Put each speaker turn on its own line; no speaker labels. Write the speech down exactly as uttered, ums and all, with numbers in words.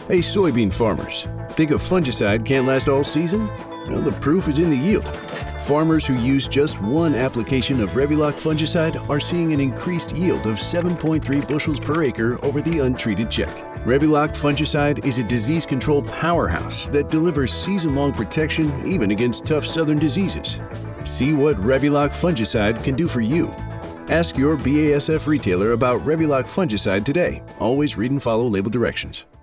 Hey, soybean farmers, think a fungicide can't last all season? Well, the proof is in the yield. Farmers who use just one application of Revuloc fungicide are seeing an increased yield of seven point three bushels per acre over the untreated check. Revuloc fungicide is a disease control powerhouse that delivers season-long protection even against tough southern diseases. See what Revuloc fungicide can do for you. Ask your B A S F retailer about Revuloc fungicide today. Always read and follow label directions.